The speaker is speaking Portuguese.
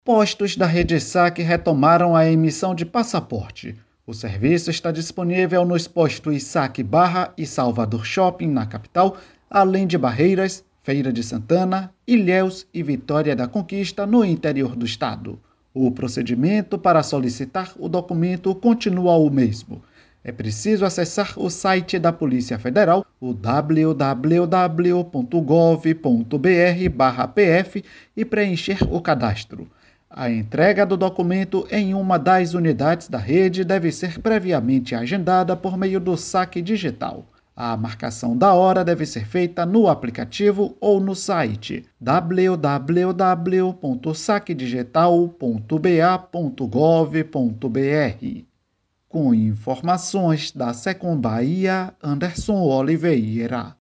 Postos da Rede Saque retomaram a emissão de passaporte. O serviço está disponível nos postos Saque Barra e Salvador Shopping, na capital, além de Barreiras, Feira de Santana, Ilhéus e Vitória da Conquista, no interior do estado. O procedimento para solicitar o documento continua o mesmo. É preciso acessar o site da Polícia Federal, o www.gov.br/pf, e preencher o cadastro. A entrega do documento em uma das unidades da rede deve ser previamente agendada por meio do saque digital. A marcação da hora deve ser feita no aplicativo ou no site www.saquedigital.ba.gov.br. Com informações da Secom Bahia, Anderson Oliveira.